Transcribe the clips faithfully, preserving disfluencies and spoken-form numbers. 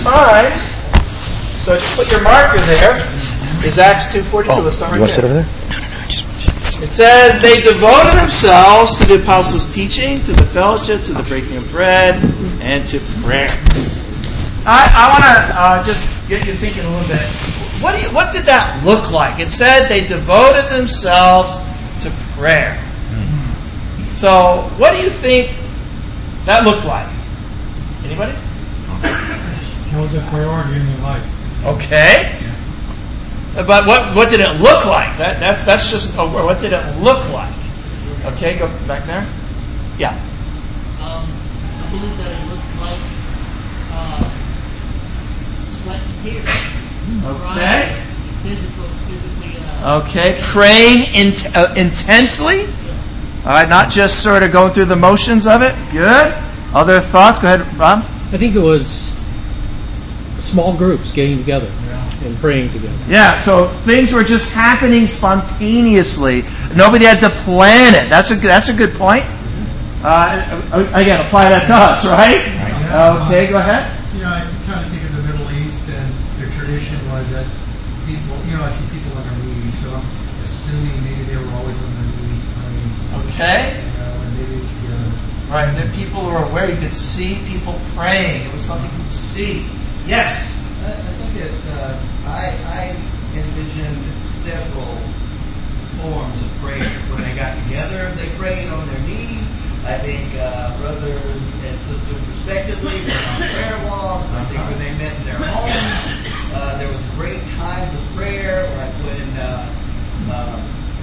times, so just put your marker there, is Acts two forty-two. Oh, Let's start you right want to sit there. over there? It says, they devoted themselves to the apostles' teaching, to the fellowship, to the breaking of bread, and to prayer. I, I want to uh, just get you thinking a little bit. What, do you, what did that look like? It said they devoted themselves to prayer. So, what do you think that looked like? Anybody? It was a priority in your life. Okay. But what what did it look like? That that's that's just a word. What did it look like? Okay, go back there. Yeah. Um, I believe that it looked like uh, sweat and tears. Okay. Right? Physical, physically. Uh, Okay, praying in, uh, intensely. Yes. All right, not just sort of going through the motions of it. Good. Other thoughts? Go ahead, Ron. I think it was small groups getting together and praying together. Yeah, so things were just happening spontaneously. Nobody had to plan it. That's a good, that's a good point. Uh, again, apply that to us, right? Okay, go ahead. You know, I kind of think of the Middle East, and their tradition was that people, you know, I see people on their knees, so I'm assuming maybe they were always on their knees praying. Okay. You know, and maybe together. Right, there people were aware. You could see people praying. It was something you could see. Yes? I, I think that uh, I, I envisioned several forms of prayer. When they got together, they prayed on their knees. I think uh, brothers and sisters respectively were on prayer walks. I think when they met in their homes, uh, there was great times of prayer, like when uh, uh,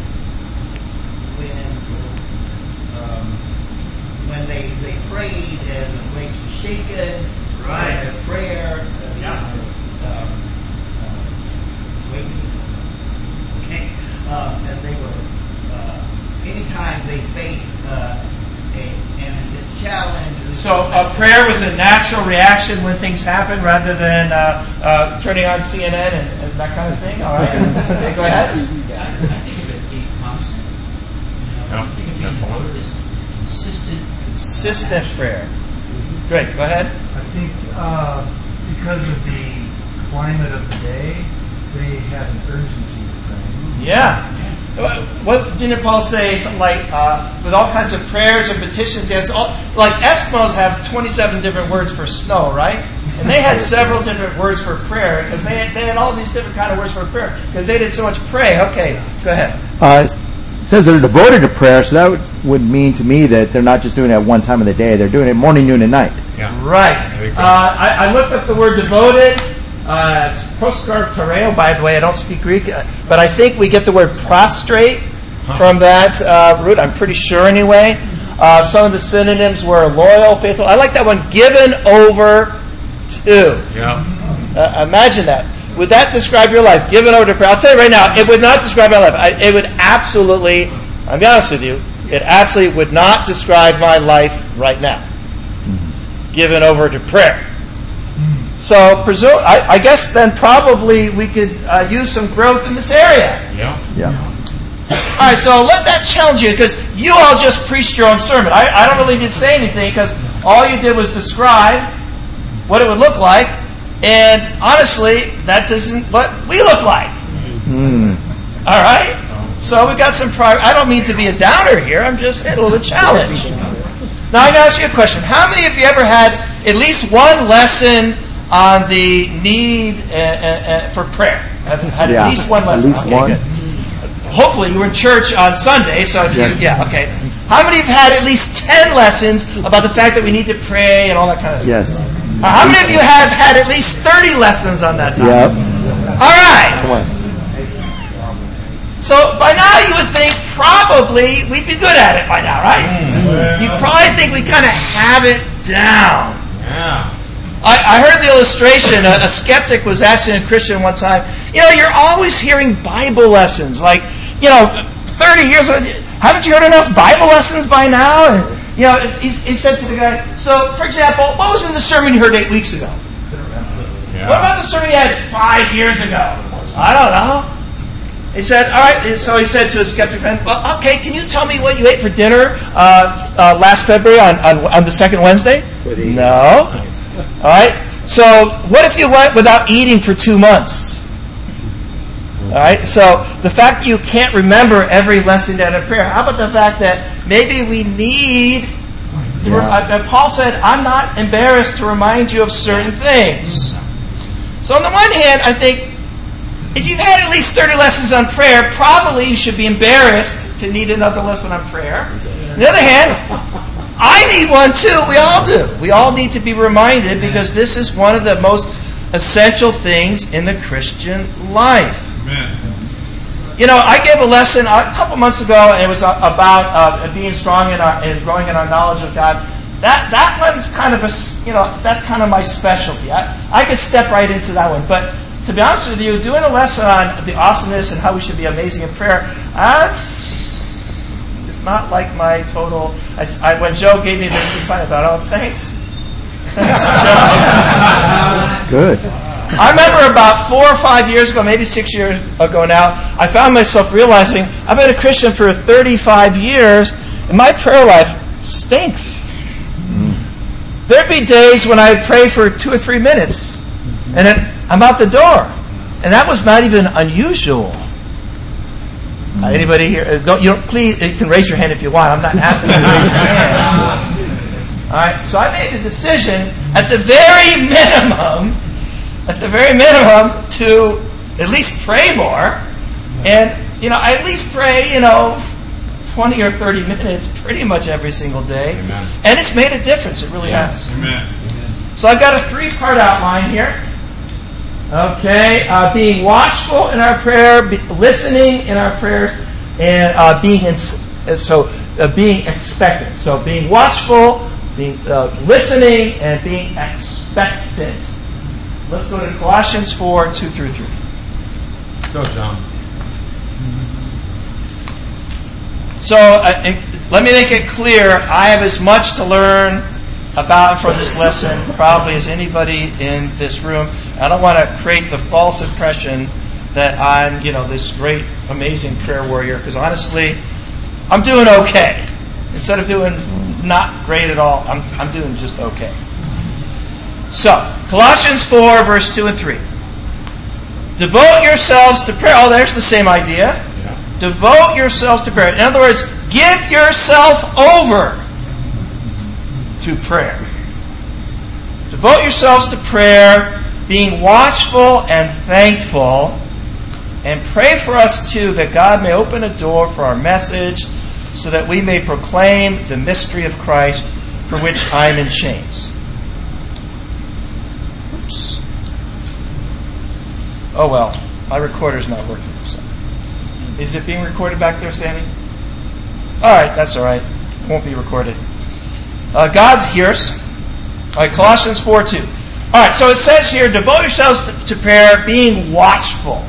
when um, when they, they prayed and the place was shaken. Right. Their prayer. Uh, Yeah. Um, uh, waiting. Okay. Um, as they were, uh, anytime they faced uh, a, an intense challenge. So uh, prayer was a natural reaction when things happen rather than uh, uh, turning on C N N and, and that kind of thing. All right. Okay, go ahead. I, I think of it being constant. You know, I think of being part of this consistent. Consistent prayer. Great. Go ahead. I think uh, because of the climate of the day, they had an urgency to pray. Yeah. What, didn't Paul say something like, uh, with all kinds of prayers and petitions, he has all, like Eskimos have twenty-seven different words for snow, right? And they had several different words for prayer, because they had, they had all these different kind of words for prayer, because they did so much pray. Okay, go ahead. Uh, it says they're devoted to prayer, so that would, would mean to me that they're not just doing it at one time of the day, they're doing it morning, noon, and night. Yeah. Right. Uh, I, I looked up the word devoted. Uh, it's proskartereo, by the way. I don't speak Greek, uh, but I think we get the word prostrate from that uh, root. I'm pretty sure anyway. Uh, some of the synonyms were loyal, faithful. I like that one, given over to. Yeah. Uh, imagine that. Would that describe your life? Given over to prayer. I'll tell you right now, it would not describe my life. I, it would absolutely, I'll be honest with you, it absolutely would not describe my life right now. Given over to prayer. So, presume, I, I guess then probably we could uh, use some growth in this area. Yeah. Yeah. All right, so let that challenge you, because you all just preached your own sermon. I, I don't really need to say anything, because all you did was describe what it would look like, and honestly, that isn't what we look like. Mm. All right? So we got some progress. I don't mean to be a downer here. I'm just a little challenge. Now I'm going to ask you a question. How many of you ever had at least one lesson on the need uh, uh, for prayer? Have had Yeah, at least one lesson. At least okay, one. Good. Hopefully you were in church on Sunday, so if Yes. you, yeah, okay. How many have had at least ten lessons about the fact that we need to pray and all that kind of stuff? Yes. Uh, how many of you have had at least thirty lessons on that topic? Yep. All right. Come on. So by now you would think probably we'd be good at it by now, right? You probably think we kind of have it down. Yeah. I, I heard the illustration. A, a skeptic was asking a Christian one time, you know, you're always hearing Bible lessons. Like, you know, thirty years, haven't you heard enough Bible lessons by now? And, you know, he, he said to the guy, so, for example, what was in the sermon you heard eight weeks ago? Yeah. What about the sermon you had five years ago? I don't know. He said, all right, so he said to his skeptic friend, well, okay, can you tell me what you ate for dinner uh, uh, last February on, on, on the second Wednesday? No. All right. So what if you went without eating for two months? All right. So the fact that you can't remember every lesson out of prayer. How about the fact that maybe we need to, Yeah. uh, Paul said, I'm not embarrassed to remind you of certain things. So on the one hand, I think if you've had at least thirty lessons on prayer, probably you should be embarrassed to need another lesson on prayer. On the other hand, I need one too. We all do. We all need to be reminded because this is one of the most essential things in the Christian life. Amen. You know, I gave a lesson a couple months ago, and it was about uh, being strong in our and growing in our knowledge of God. That that one's kind of a you know that's kind of my specialty. I I could step right into that one, but to be honest with you, doing a lesson on the awesomeness and how we should be amazing in prayer, that's it's not like my total. I, I, when Joe gave me this assignment, I thought, oh, thanks, thanks, Joe. Good. I remember about four or five years ago, maybe six years ago now, I found myself realizing I've been a Christian for thirty-five years, and my prayer life stinks. There'd be days when I'd pray for two or three minutes, and then I'm out the door. And that was not even unusual. Uh, anybody here? Don't you don't please? You can raise your hand if you want. I'm not asking you to raise your hand. All right. So I made a decision at the very minimum, at the very minimum, to at least pray more. And you know, I at least pray, you know, twenty or thirty minutes, pretty much every single day. Amen. And it's made a difference. It really has. Amen. So I've got a three-part outline here. Okay, uh, being watchful in our prayer, be, listening in our prayers, and uh, being in, so uh, being expectant. So being watchful, being uh, listening, and being expectant. Let's go to Colossians four two through three. Go, John. So uh, let me make it clear: I have as much to learn about from this lesson probably as anybody in this room. I don't want to create the false impression that I'm, you know, this great, amazing prayer warrior, because honestly, I'm doing okay. Instead of doing not great at all, I'm I'm doing just okay. So, Colossians four, verse two and three. Devote yourselves to prayer. Oh, there's the same idea. Yeah. Devote yourselves to prayer. In other words, give yourself over to prayer. Devote yourselves to prayer, being watchful and thankful, and pray for us too that God may open a door for our message so that we may proclaim the mystery of Christ for which I am in chains. Oops. Oh well, my recorder's not working. So. Is it being recorded back there, Sammy? Alright, that's alright. It won't be recorded. Uh, God hears. All right, Colossians four two. All right, so it says here, devote yourselves to, to prayer, being watchful.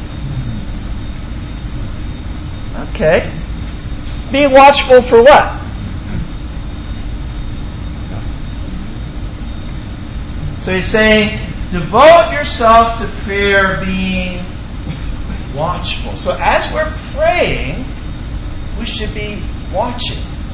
Okay. Being watchful for what? So he's saying, devote yourself to prayer, being watchful. So as we're praying, we should be watching.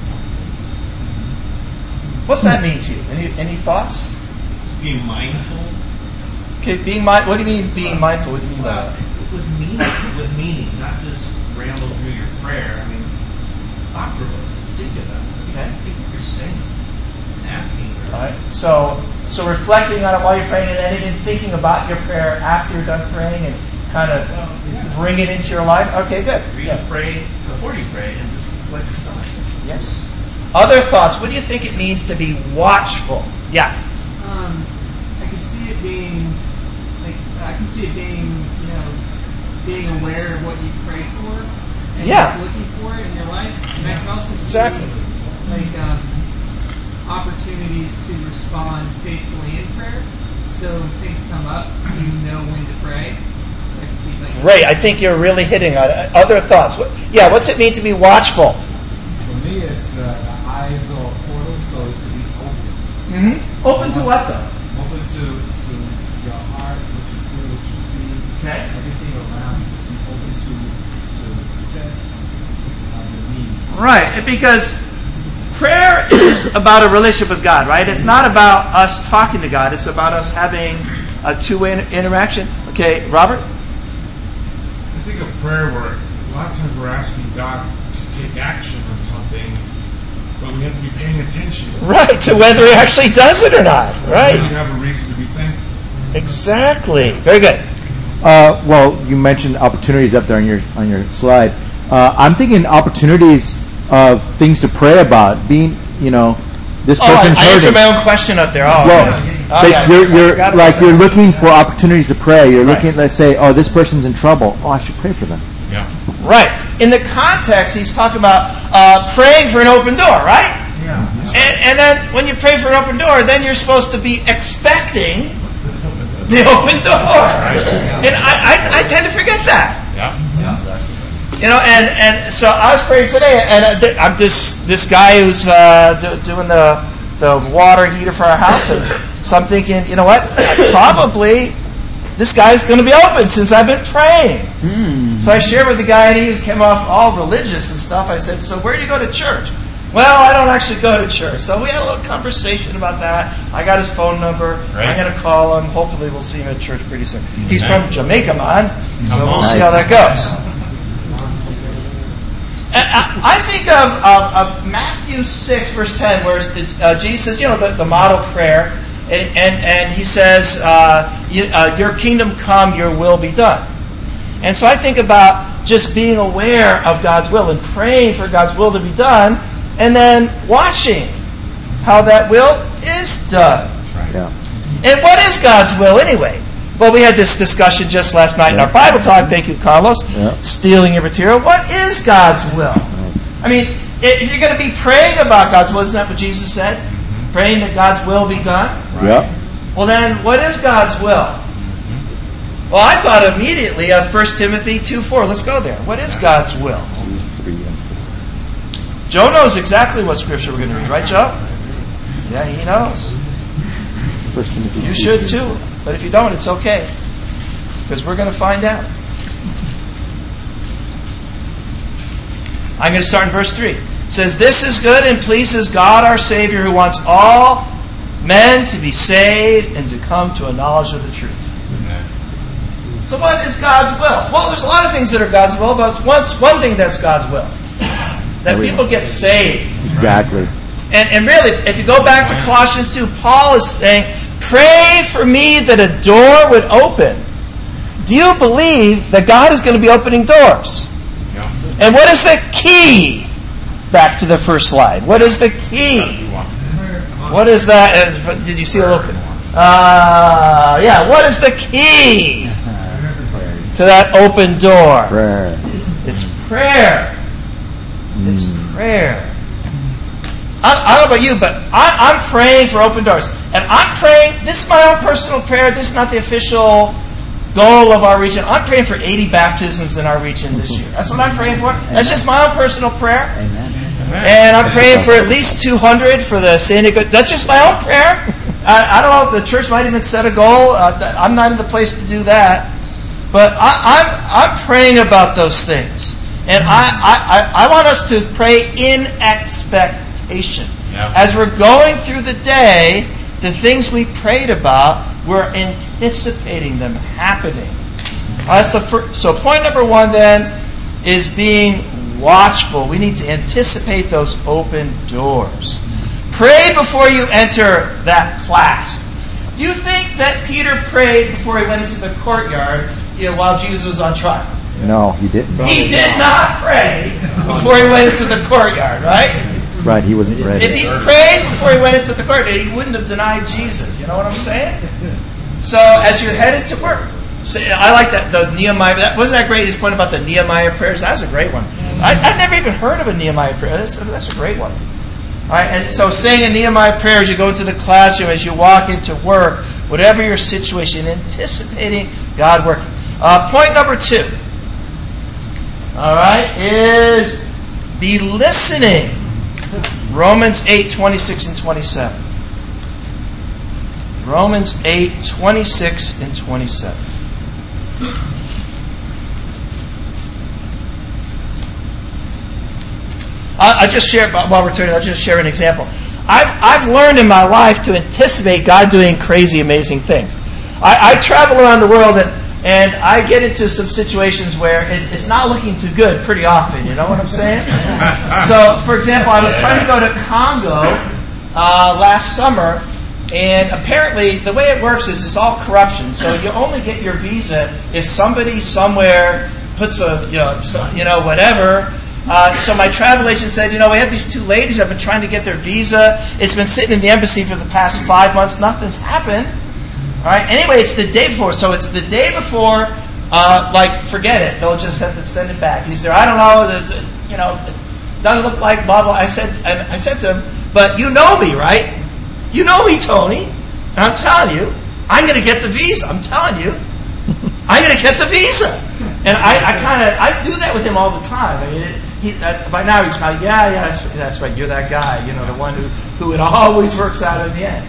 What's that mean to you? Any any thoughts? Being mindful. Okay, being mind. What do you mean being mindful? What do you mean by Well, that? with meaning, with meaning, not just ramble through your prayer. I mean, thought provoking. Think about it. Okay. Think what you're saying, asking. All right. So so reflecting on it while you're praying, and then even thinking about your prayer after you're done praying, and kind of bring it into your life. Okay, good. Read Yeah. and pray before you pray, and just reflect on it. Yes. Other thoughts? What do you think it means to be watchful? Yeah. Um, I can see it being, like, I can see it being, you know, being aware of what you pray for, and Yeah. looking for it in your life. And I can also see, Exactly. like, um, opportunities to respond faithfully in prayer. So when things come up, you know when to pray. I can see, like, Great. I think you're really hitting on it. Other thoughts? What, yeah. What's it mean to be watchful? For me, it's uh, the eyes or portals, so it's to be open. Mm-hmm. Open to what though? Open to, to your heart, what you feel, what you see, Okay. everything around you. Just be open to to sense uh, the need. Right, because prayer is about a relationship with God, right? It's not about us talking to God. It's about us having a two-way interaction. Okay, Robert? I think of prayer where a lot of times we're asking God to take action on something, but we have to be paying attention. Right, to whether he actually does it or not, right? We have a reason to be thankful. Exactly. Very good. Uh, well, you mentioned opportunities up there on your on your slide. Uh, I'm thinking opportunities of things to pray about. Being, you know, this Oh, person's I, I hurting. answered my own question up there. Oh, Well, yeah. Oh, but yeah. you're, I you're forgot about like that. you're looking for opportunities to pray. You're Right. looking, let's say, oh, this person's in trouble. Oh, I should pray for them. Yeah. Right. In the context, he's talking about uh, praying for an open door, right? Yeah. And, and then when you pray for an open door, then you're supposed to be expecting the open door. And I, I, I tend to forget that. Yeah. You know, and, and so I was praying today, and uh, th- I'm this this guy who's uh, do, doing the the water heater for our house, and so I'm thinking, you know what? Probably this guy's going to be open since I've been praying. Mm. So I shared with the guy, and he was came off all religious and stuff. I said, "So where do you go to church?" Well, I don't actually go to church. So we had a little conversation about that. I got his phone number. Right. I'm going to call him. Hopefully, we'll see him at church pretty soon. He's from Jamaica, man. So Come we'll on. see how that goes. I think of, of, of Matthew six, verse ten, where uh, Jesus says, you know, the, the model prayer, and, and, and he says, uh, you, uh, your kingdom come, your will be done. And so I think about just being aware of God's will and praying for God's will to be done, and then watching how that will is done. That's right. Yeah. And what is God's will anyway? Well, we had this discussion just last night in our Bible talk. Thank you, Carlos. Yeah. Stealing your material. What is God's will? I mean, if you're going to be praying about God's will, isn't that what Jesus said? Mm-hmm. Praying that God's will be done? Right. Yeah. Well, then, what is God's will? Well, I thought immediately of First Timothy two four. Let's go there. What is God's will? Joe knows exactly what scripture we're going to read, right, Joe? Yeah, he knows. First Timothy You two. should too. But if you don't, it's okay. Because we're going to find out. I'm going to start in verse three. It says, this is good and pleases God our Savior, who wants all men to be saved and to come to a knowledge of the truth. So what is God's will? Well, there's a lot of things that are God's will, but what's one thing that's God's will? That people get saved. Exactly. And, and really, if you go back to Colossians two, Paul is saying, pray for me that a door would open. Do you believe that God is going to be opening doors? Yeah. And what is the key? Back to the first slide. What is the key? What is that? Uh, Did you see a little? Uh, yeah. What is the key to that open door? Prayer. It's prayer. It's Mm. prayer. I, I don't know about you, but I, I'm praying for open doors. And I'm praying, this is my own personal prayer, this is not the official goal of our region. I'm praying for eighty baptisms in our region this year. That's what I'm praying for. That's just my own personal prayer. Amen. And I'm praying for at least two hundred for the San Diego. That's just my own prayer. I, I don't know if the church might even set a goal. Uh, I'm not in the place to do that. But I, I'm I'm praying about those things. And I, I, I want us to pray in expectation. Yeah. As we're going through the day, the things we prayed about, we're anticipating them happening. That's the first, so point number one then is being watchful. We need to anticipate those open doors. Pray before you enter that class. Do you think that Peter prayed before he went into the courtyard, you know, while Jesus was on trial? No, he didn't. He did not pray before he went into the courtyard, right? Right, he wasn't ready. If he prayed before he went into the courtyard, he wouldn't have denied Jesus. You know what I'm saying? So as you're headed to work, say, I like that the Nehemiah. That, wasn't that great? His point about the Nehemiah prayers. That was a great one. I, I've never even heard of a Nehemiah prayer. That's, that's a great one. All right, and so saying a Nehemiah prayer as you go into the classroom, as you walk into work, whatever your situation, anticipating God working. Uh, point number two. All right, is be listening. Romans eight twenty-six and twenty-seven. Romans eight twenty-six and twenty-seven. I, I just share, while we're turning, I'll just share an example. I've, I've learned in my life to anticipate God doing crazy, amazing things. I, I travel around the world and, and I get into some situations where it, it's not looking too good pretty often. You know what I'm saying? So, for example, I was trying to go to Congo uh, last summer, and apparently the way it works is it's all corruption. So you only get your visa if somebody somewhere puts a, you know, so, you know whatever. Uh, so my travel agent said, you know, we have these two ladies that have been trying to get their visa. It's been sitting in the embassy for the past five months. Nothing's happened. All right. Anyway, it's the day before. So it's the day before, uh, like, forget it. They'll just have to send it back. He said, I don't know. There's, you know, it doesn't look like blah, blah. I said, I said to him, but you know me, right? You know me, Tony. And I'm telling you, I'm going to get the visa. I'm telling you. I'm going to get the visa. And I, I kind of, I do that with him all the time. I mean, it, he, uh, by now he's kind of, yeah, yeah, that's, that's right. You're that guy, you know, the one who, who it always works out in the end.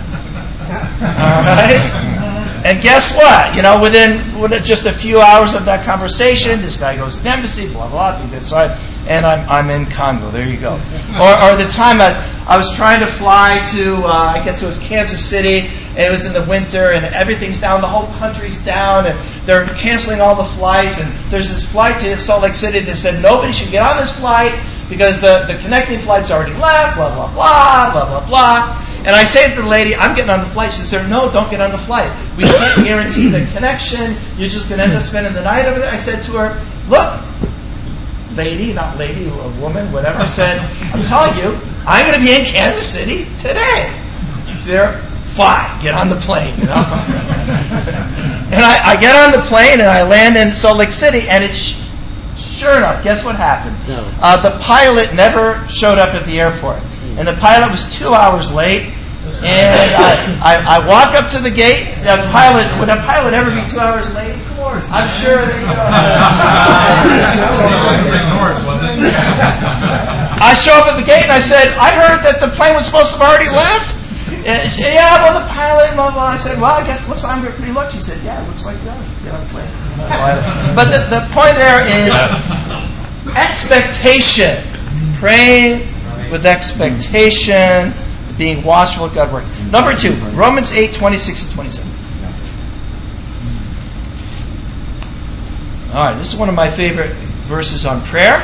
All right? And guess what? You know, within, within just a few hours of that conversation, this guy goes to the embassy, blah, blah, things aside, and I'm I'm in Congo. There you go. Or, or the time I, I was trying to fly to, uh, I guess it was Kansas City, and it was in the winter, and everything's down, the whole country's down, and they're canceling all the flights, and there's this flight to Salt Lake City that said nobody should get on this flight because the, the connecting flight's already left, blah, blah, blah, blah, blah, blah. And I say to the lady, I'm getting on the flight. She said, no, don't get on the flight. We can't guarantee the connection. You're just going to end up spending the night over there. I said to her, look, lady, not lady, or woman, whatever. I said, I'm telling you, I'm going to be in Kansas City today. She's there, fine, get on the plane. You know? And I, I get on the plane and I land in Salt Lake City, and it's sure enough, guess what happened? No. Uh, the pilot never showed up at the airport. And the pilot was two hours late. And I, I, I walk up to the gate. The pilot, would a pilot ever be two hours late? Of course. I'm sure that, you know. I show up at the gate and I said, I heard that the plane was supposed to have already left. And she said, yeah, well, the pilot, blah, blah. I said, well, I guess it looks like I'm pretty lucky. She said, yeah, it looks like you're on. Get on the plane. But the, the point there is expectation. Praying with expectation, being watchful at God's work. Number two, Romans eight, twenty-six and twenty-seven. All right, this is one of my favorite verses on prayer.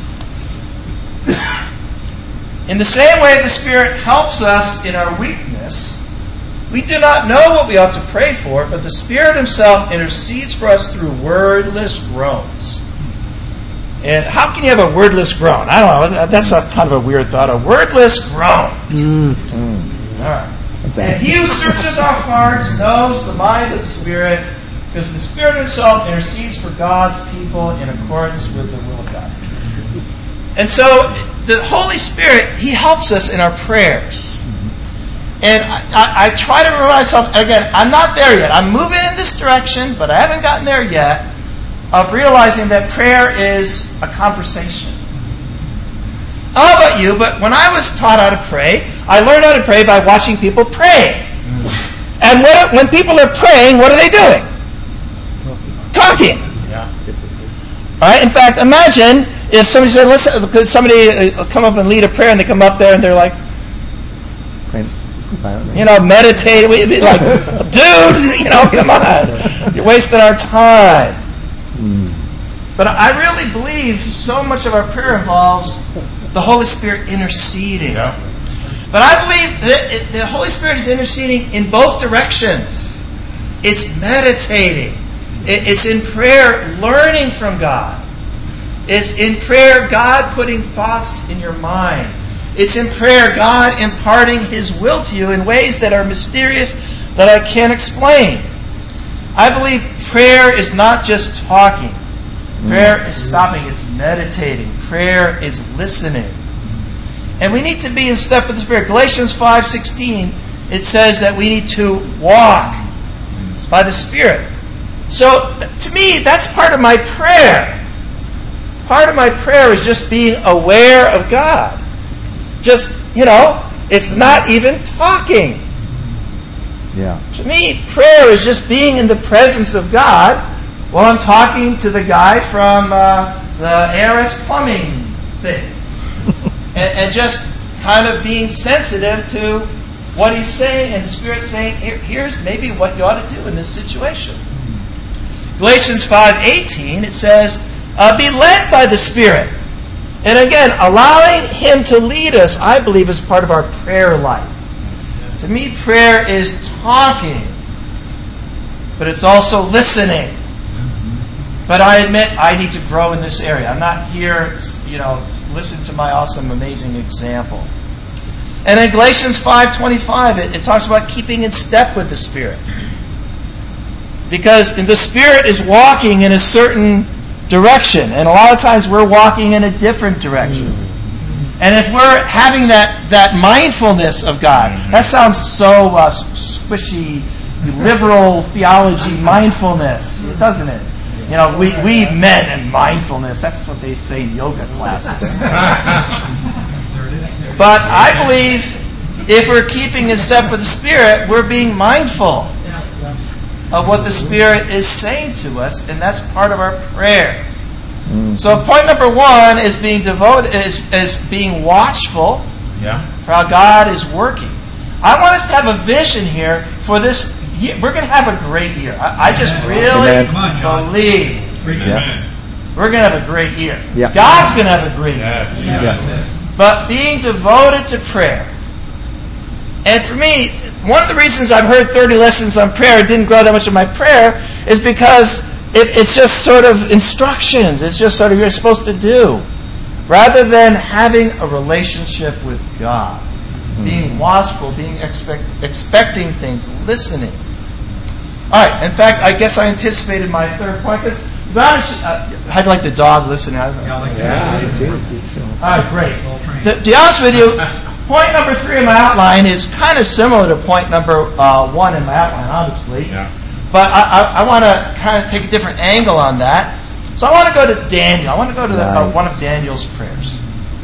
In the same way the Spirit helps us in our weakness, we do not know what we ought to pray for, but the Spirit Himself intercedes for us through wordless groans. And how can you have a wordless groan? I don't know. That's a kind of a weird thought. A wordless groan. Mm. Mm. All right. And He who searches our hearts knows the mind of the Spirit, because the Spirit Himself intercedes for God's people in accordance with the will of God. And so the Holy Spirit, He helps us in our prayers. And I, I, I try to remind myself, again, I'm not there yet. I'm moving in this direction, but I haven't gotten there yet, of realizing that prayer is a conversation. I don't know about you, but when I was taught how to pray, I learned how to pray by watching people pray. And what, when people are praying, what are they doing? Talking. Yeah. All right. In fact, imagine if somebody said, "Listen, could somebody come up and lead a prayer?" and they come up there and they're like, you know, meditate. We'd be like, dude, you know, come on, you're wasting our time. But I really believe so much of our prayer involves the Holy Spirit interceding. Yeah. But I believe that it, the Holy Spirit is interceding in both directions. It's meditating. It, it's in prayer learning from God. It's in prayer God putting thoughts in your mind. It's in prayer God imparting His will to you in ways that are mysterious that I can't explain. I believe prayer is not just talking. Prayer is stopping. It's meditating. Prayer is listening. And we need to be in step with the Spirit. Galatians five sixteen, it says that we need to walk by the Spirit. So, to me, that's part of my prayer. Part of my prayer is just being aware of God. Just, you know, it's not even talking. Yeah. To me, prayer is just being in the presence of God while I'm talking to the guy from uh, the A R S plumbing thing. and, and just kind of being sensitive to what he's saying, and the Spirit's saying, Here, here's maybe what you ought to do in this situation. Galatians five eighteen, it says, uh, be led by the Spirit. And again, allowing Him to lead us, I believe, is part of our prayer life. To me, prayer is talking, but it's also listening. But I admit I need to grow in this area. I'm not here, you know, listen to my awesome, amazing example. And in Galatians five twenty-five, it, it talks about keeping in step with the Spirit. Because the Spirit is walking in a certain direction, and a lot of times we're walking in a different direction. And if we're having that, that mindfulness of God, that sounds so uh, squishy, liberal theology, mindfulness, doesn't it? You know, we, we men and mindfulness, that's what they say in yoga classes. But I believe if we're keeping in step with the Spirit, we're being mindful of what the Spirit is saying to us, and that's part of our prayer. Mm. So point number one is being devoted, is, is being watchful yeah. for how God is working. I want us to have a vision here for this year. We're going to have a great year. I, I just really Amen. believe Yeah. we're going to have a great year. Yeah. God's going to have a great Yes. year. Yeah. But being devoted to prayer. And for me, one of the reasons I've heard thirty lessons on prayer, didn't grow that much in my prayer, is because it, it's just sort of instructions. It's just sort of you're supposed to do. Rather than having a relationship with God. Mm-hmm. Being watchful, being expect, expecting things, listening. All right. In fact, I guess I anticipated my third point. Because uh, I'd like the dog listening. Yeah. All right, great. To be honest with you, point number three in my outline is kind of similar to point number uh, one in my outline, obviously. Yeah. But I, I, I want to kind of take a different angle on that. So I want to go to Daniel. I want to go to the, uh, one of Daniel's prayers.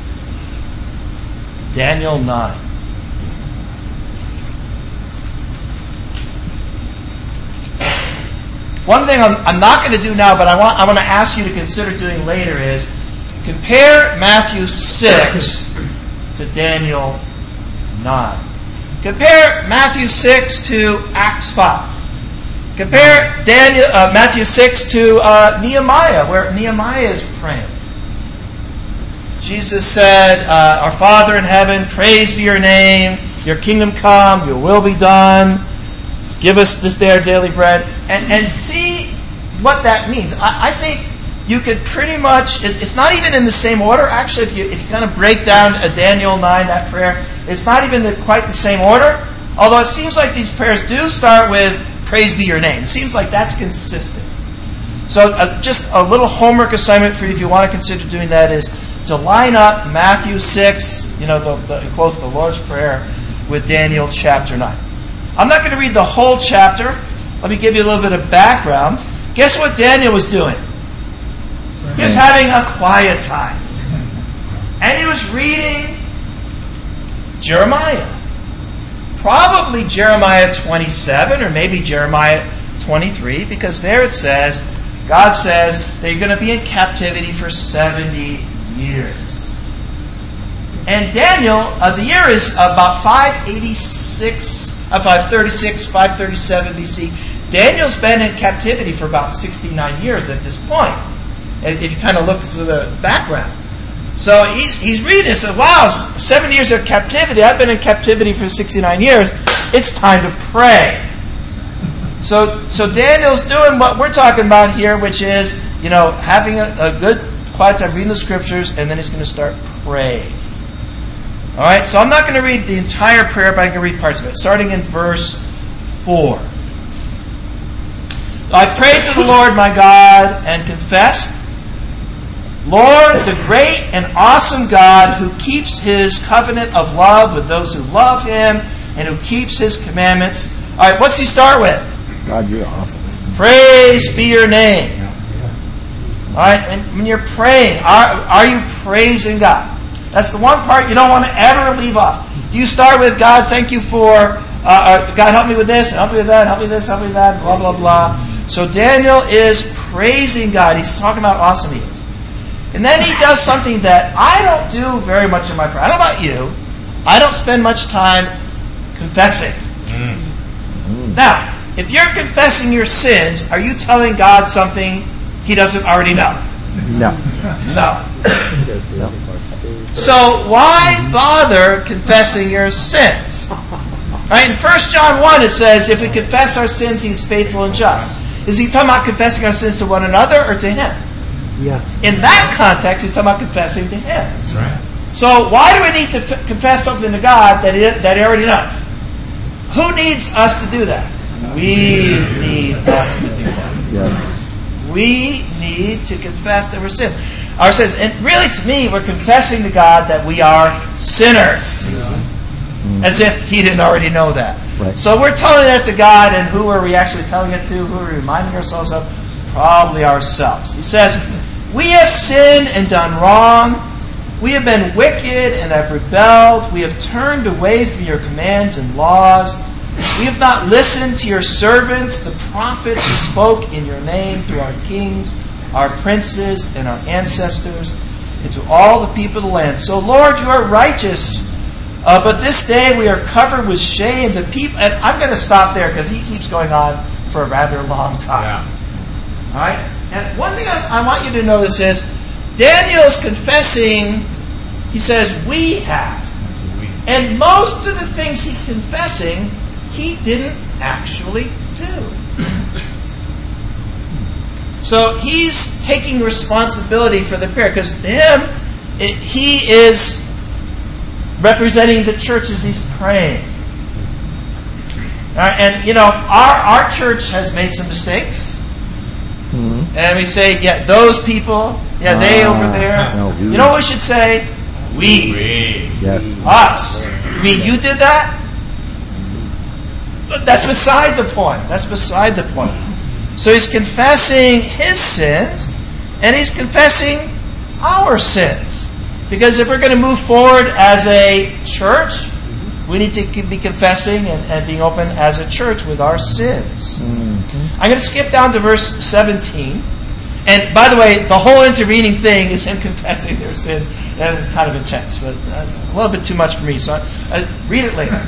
Daniel nine. One thing I'm, I'm not going to do now, but I want I want to ask you to consider doing later is compare Matthew six to Daniel nine. Compare Matthew six to Acts five. Compare Daniel uh, Matthew six to uh, Nehemiah, where Nehemiah is praying. Jesus said, uh, "Our Father in heaven, praise be your name. Your kingdom come. Your will be done. Give us this day our daily bread." And and see what that means. I, I think you could pretty much, it, it's not even in the same order. Actually, if you if you kind of break down a Daniel nine, that prayer, it's not even the, quite the same order. Although it seems like these prayers do start with praise be your name. It seems like that's consistent. So uh, just a little homework assignment for you if you want to consider doing that is to line up Matthew six, you know, the, the it quotes the Lord's Prayer, with Daniel chapter nine. I'm not going to read the whole chapter. Let me give you a little bit of background. Guess what Daniel was doing? He was having a quiet time. And he was reading Jeremiah. Probably Jeremiah twenty-seven or maybe Jeremiah twenty-three, because there it says, God says that you're going to be in captivity for seventy years. And Daniel, uh, the year is about five eighty-six, uh, five thirty-six, five thirty-seven B C. Daniel's been in captivity for about sixty-nine years at this point, if you kind of look through the background. So he's, he's reading and says, wow, seven years of captivity. I've been in captivity for sixty-nine years. It's time to pray. So so Daniel's doing what we're talking about here, which is, you know, having a, a good quiet time, reading the scriptures, and then he's going to start praying. All right, so I'm not going to read the entire prayer, but I'm going to read parts of it, starting in verse four. I prayed to the Lord my God and confessed, Lord, the great and awesome God who keeps His covenant of love with those who love Him and who keeps His commandments. All right, what's he start with? God, you're awesome. Praise be your name. All right, and when you're praying, are, are you praising God? That's the one part you don't want to ever leave off. Do you start with, God, thank you for, uh, uh, God, help me with this, help me with that, help me with this, help me with that, blah, blah, blah. So Daniel is praising God. He's talking about how awesome He is. And then he does something that I don't do very much in my prayer. I don't know about you. I don't spend much time confessing. Mm. Now, if you're confessing your sins, are you telling God something he doesn't already know? No. No. So why bother confessing your sins? Right? In First John one it says, if we confess our sins, he's faithful and just. Is he talking about confessing our sins to one another or to him? Yes. In that context, he's talking about confessing to him. That's right. So why do we need to f- confess something to God that he, that he already knows? Who needs us to do that? We need us to do that. Yes. We need to confess that we're sinners. Our sins. And really, to me, we're confessing to God that we are sinners. Yeah. As if he didn't already know that. Right. So we're telling that to God, and who are we actually telling it to? Who are we reminding ourselves of? Probably ourselves. He says, we have sinned and done wrong. We have been wicked and have rebelled. We have turned away from your commands and laws. We have not listened to your servants, the prophets who spoke in your name through our kings, our princes, and our ancestors, and to all the people of the land. So, Lord, you are righteous. Uh, but this day we are covered with shame. The people, and I'm going to stop there because he keeps going on for a rather long time. Yeah. All right? And one thing I, I want you to notice is Daniel's confessing, he says, we have. And most of the things he's confessing, he didn't actually do. So he's taking responsibility for the prayer because to him, it, he is representing the church as he's praying. All right, and, you know, our, our church has made some mistakes. Mm-hmm. And we say, yeah, those people, yeah, uh, they over there. No, you know what we should say? We. We. Yes. Us. We. You did that? But that's beside the point. That's beside the point. So he's confessing his sins, and he's confessing our sins. Because if we're going to move forward as a church, we need to be confessing and, and being open as a church with our sins. Mm-hmm. I'm going to skip down to verse seventeen. And by the way, the whole intervening thing is him confessing their sins. That's kind of intense, but that's a little bit too much for me. So uh, read it later.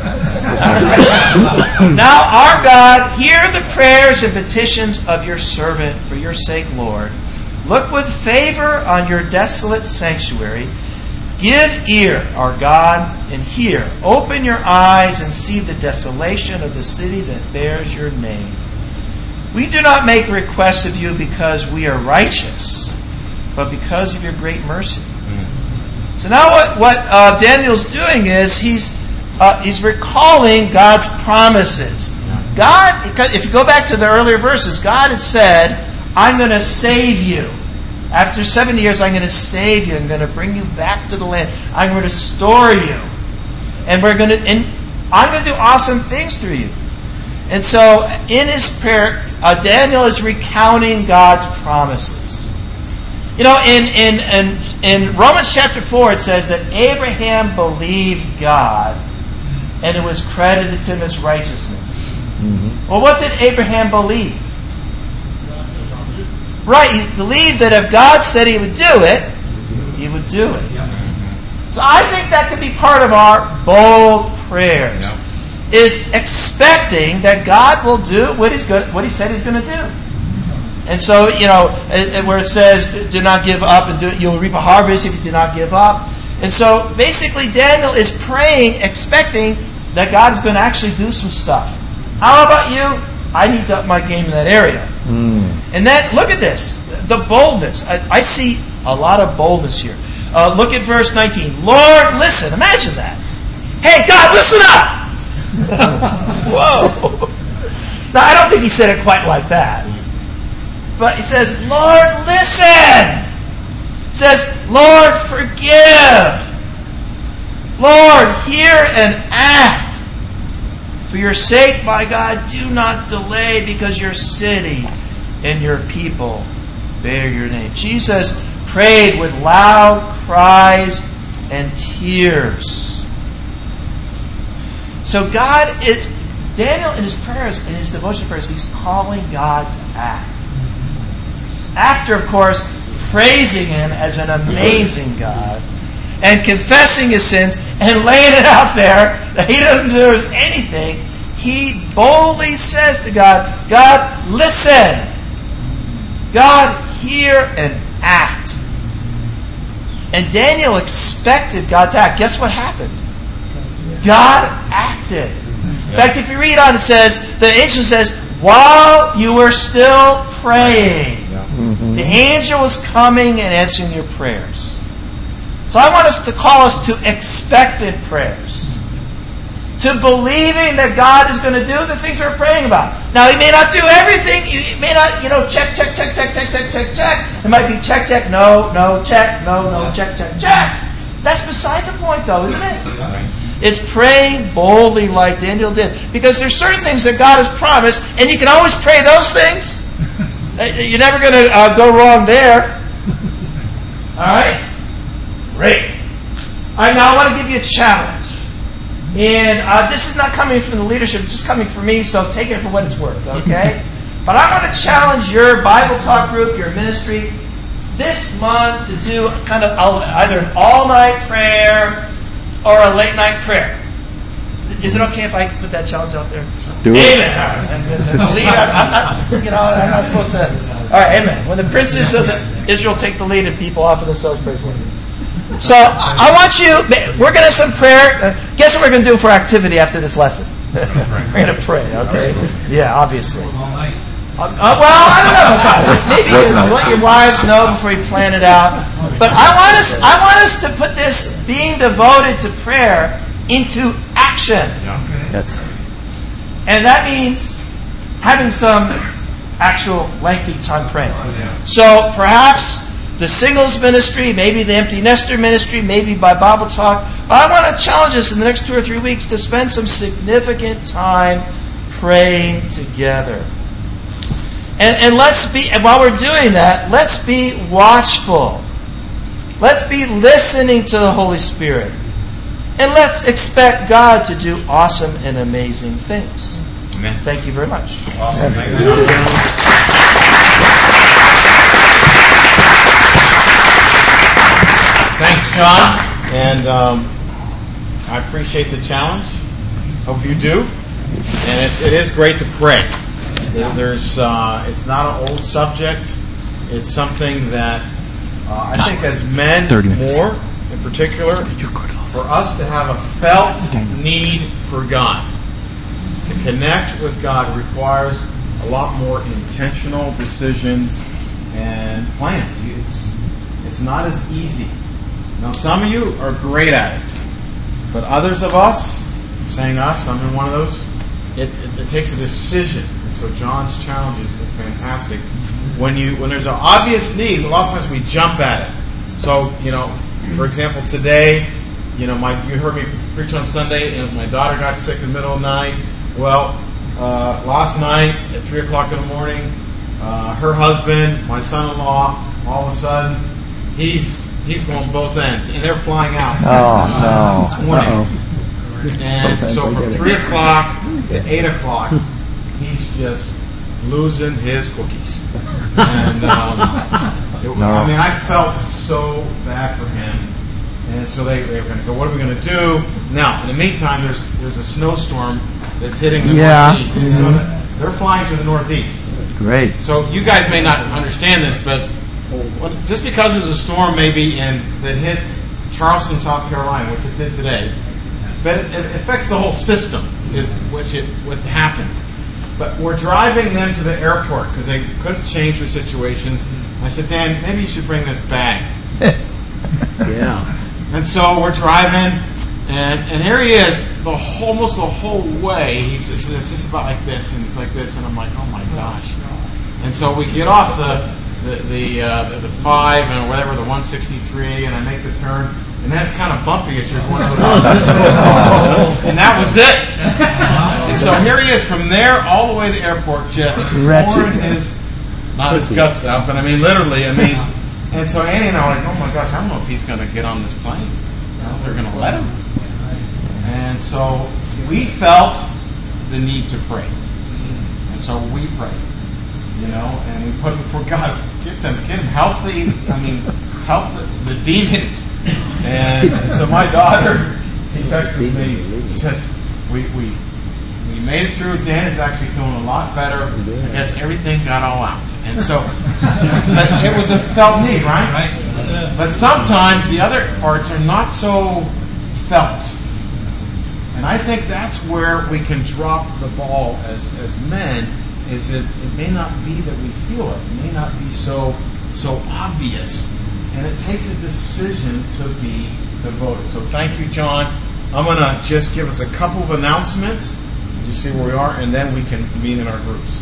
Now, our God, hear the prayers and petitions of your servant for your sake, Lord. Look with favor on your desolate sanctuary. Give ear, our God, and hear. Open your eyes and see the desolation of the city that bears your name. We do not make requests of you because we are righteous, but because of your great mercy. Mm. So now what, what uh, Daniel's doing is he's uh, he's recalling God's promises. God, if you go back to the earlier verses, God had said, I'm going to save you. After seventy years, I'm going to save you. I'm going to bring you back to the land. I'm going to restore you. And we're going to, and I'm going to do awesome things through you. And so, in his prayer, uh, Daniel is recounting God's promises. You know, in, in, in, in Romans chapter four, it says that Abraham believed God, and it was credited to him as righteousness. Mm-hmm. Well, what did Abraham believe? Right, he believed that if God said he would do it, he would do it. So I think that could be part of our bold prayers. Yeah. Is expecting that God will do what he's good, what he said he's going to do. And so, you know, where it says, do not give up and do, you'll reap a harvest if you do not give up. And so basically Daniel is praying, expecting that God is going to actually do some stuff. How about you? I need to up my game in that area. Mm. And then, look at this. The boldness. I, I see a lot of boldness here. Uh, look at verse nineteen. Lord, listen. Imagine that. Hey, God, listen up! Whoa. Now, I don't think he said it quite like that. But he says, Lord, listen. He says, Lord, forgive. Lord, hear and act. For your sake, my God, do not delay, because your city and your people bear your name. Jesus prayed with loud cries and tears. So God is, Daniel in his prayers, in his devotion prayers, he's calling God to act. After, of course, praising Him as an amazing God, and confessing his sins and laying it out there that he doesn't deserve anything, he boldly says to God, God, listen. God, hear and act. And Daniel expected God to act. Guess what happened? God acted. In fact, if you read on, it says, the angel says, while you were still praying, mm-hmm. the angel was coming and answering your prayers. So I want us to call us to expected prayers. To believing that God is going to do the things we're praying about. Now, He may not do everything. He may not, you know, check, check, check, check, check, check, check, check. It might be check, check, no, no, check, no, no, check, check, check. That's beside the point, though, isn't it? It's praying boldly like Daniel did. Because there's certain things that God has promised, and you can always pray those things. You're never going to uh, go wrong there. All right? Great. All right, now I want to give you a challenge. And uh, this is not coming from the leadership, it's just coming from me, so take it for what it's worth, okay? But I want to challenge your Bible talk group, your ministry, this month to do kind of either an all-night prayer or a late-night prayer. Is it okay if I put that challenge out there? Do it. Amen. And the leader, I'm not, you know, I'm not supposed to. All right, amen. When the princes of the, Israel take the lead and people offer themselves praise the Lord. So I want you, we're going to have some prayer. Guess what we're going to do for activity after this lesson? We're going to pray, okay? Yeah, obviously. Uh, well, I don't know about it. Maybe you know, let your wives know before you plan it out. But I want us, I want us to put this being devoted to prayer into action. Yes. And that means having some actual lengthy time praying. So perhaps the singles ministry, maybe the empty nester ministry, maybe by Bible talk. I want to challenge us in the next two or three weeks to spend some significant time praying together. And, and let's be, and while we're doing that, let's be watchful. Let's be listening to the Holy Spirit. And let's expect God to do awesome and amazing things. Amen. Thank you very much. Awesome. Thank you. Thanks, John. And um, I appreciate the challenge. Hope you do. And it's it is great to pray. There's uh, it's not an old subject. It's something that uh, I think as men more in particular, for us to have a felt need for God. To connect with God requires a lot more intentional decisions and plans. It's it's not as easy. Now, some of you are great at it, but others of us, I'm saying us, I'm in one of those, it, it, it takes a decision. And so John's challenge is, is fantastic. When you when there's an obvious need, a lot of times we jump at it. So, you know, for example, today, you know, my you heard me preach on Sunday, and my daughter got sick in the middle of the night. Well, uh, last night at three o'clock in the morning, uh, her husband, my son-in-law, all of a sudden, he's he's going both ends, and they're flying out oh, no. this morning. And so from three o'clock to eight o'clock, he's just losing his cookies. And um, it, no. I mean, I felt so bad for him. And so they, they were going to go, what are we going to do? Now, in the meantime, there's there's a snowstorm that's hitting the yeah. northeast. It's mm-hmm. gonna, they're flying to the northeast. Great. So you guys may not understand this, but just because there's a storm maybe in that hits Charleston, South Carolina, which it did today, but it, it affects the whole system, is which it what happens. But we're driving them to the airport because they couldn't change their situations. I said, Dan, maybe you should bring this bag. Yeah. And so we're driving, and, and here he is, the whole, almost the whole way. He's it's, it's just about like this, and it's like this, and I'm like, oh my gosh. And so we get off the the the, uh, the, the five and whatever, the one sixty-three, and I make the turn, and that's kind of bumpy as you're going to the And that was it. And so here he is from there all the way to the airport, just pouring his, not his guts out, but I mean literally, I mean. And so Annie and I were like, oh my gosh, I don't know if he's going to get on this plane. I don't know if they're going to let him. And so we felt the need to pray. And so we prayed. you know, and we put before God, get them, get them healthy. I mean, help the, the demons. And, and so my daughter, she texts me, she says, we, we, we made it through. Dan is actually feeling a lot better. I guess everything got all out. And so, but it was a felt need, right? But sometimes the other parts are not so felt. And I think that's where we can drop the ball as, as men, is that it may not be that we feel it. It may not be so so obvious. And it takes a decision to be devoted. So thank you, John. I'm going to just give us a couple of announcements, just see where we are, and then we can meet in our groups.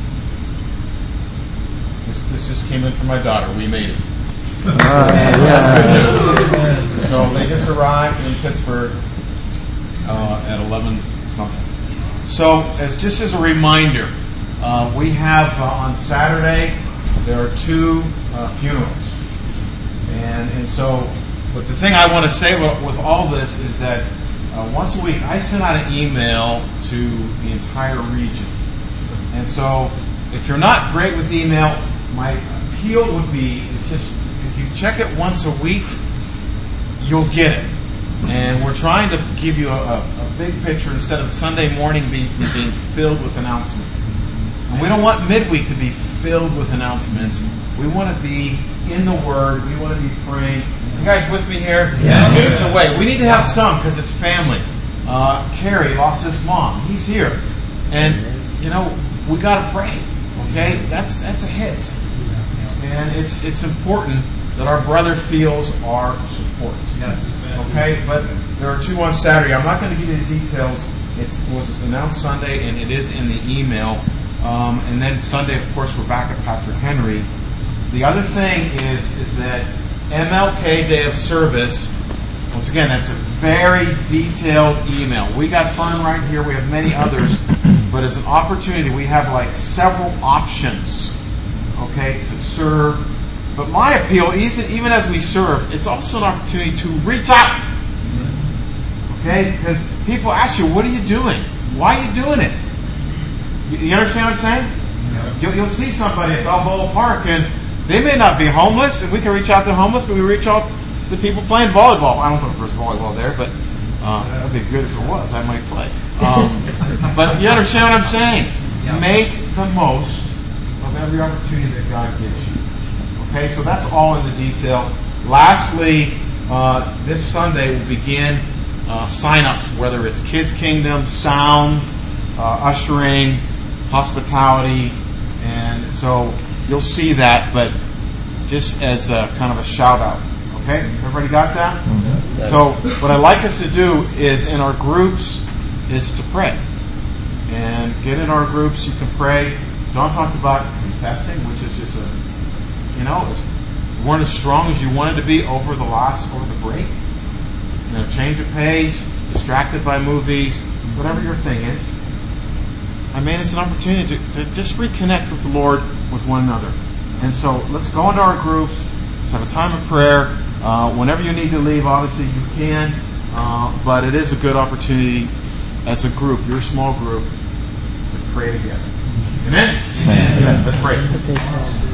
This, this just came in from my daughter. We made it. Uh, That's good news. So they just arrived in Pittsburgh uh, at eleven something. So as just as a reminder, uh, we have uh, on Saturday there are two uh, funerals. And and so, but the thing I want to say with, with all this is that uh, once a week I send out an email to the entire region. And so, if you're not great with email, my appeal would be, it's just, if you check it once a week, you'll get it. And we're trying to give you a, a, a big picture instead of Sunday morning being, being filled with announcements. And we don't want midweek to be filled with announcements. We want to be in the Word. We want to be praying. You guys with me here? Yeah. Okay, so wait, we need to have some because it's family. Uh, Kerry lost his mom. He's here. And, you know, we got to pray. Okay? That's that's a hit. And it's it's important that our brother feels our support. Yes. Okay? But there are two on Saturday. I'm not going to give you the details. It's, it was announced Sunday, and it is in the email. Um, and then Sunday, of course, we're back at Patrick Henry. The other thing is is that M L K Day of Service, once again, that's a very detailed email. We got Fern right here. We have many others. But as an opportunity, we have like several options, okay, to serve. But my appeal, even as we serve, it's also an opportunity to reach out. Okay? Because people ask you, what are you doing? Why are you doing it? You, you understand what I'm saying? Yeah. You'll, you'll see somebody at Balboa Park, and they may not be homeless, and we can reach out to homeless, but we reach out to people playing volleyball. I don't know if there's volleyball there, but uh, that would be good if it was. I might play. Um, but you understand what I'm saying? Yeah. Make the most of every opportunity that God gives you. Okay, so that's all in the detail. Lastly, uh, this Sunday we'll begin uh, sign-ups, whether it's Kids Kingdom, sound, uh, ushering, hospitality, and so you'll see that, but just as a kind of a shout-out. Okay? Everybody got that? Mm-hmm. So what I'd like us to do is in our groups is to pray. And get in our groups, you can pray. John talked about confessing, which is just a, you know, if you weren't as strong as you wanted to be over the last, over the break. You know, change of pace, distracted by movies, whatever your thing is. I mean, it's an opportunity to, to just reconnect with the Lord, with one another. And so let's go into our groups. Let's have a time of prayer. Uh, whenever you need to leave, obviously you can. Uh, but it is a good opportunity as a group, your small group, to pray together. Amen? Amen. Let's pray.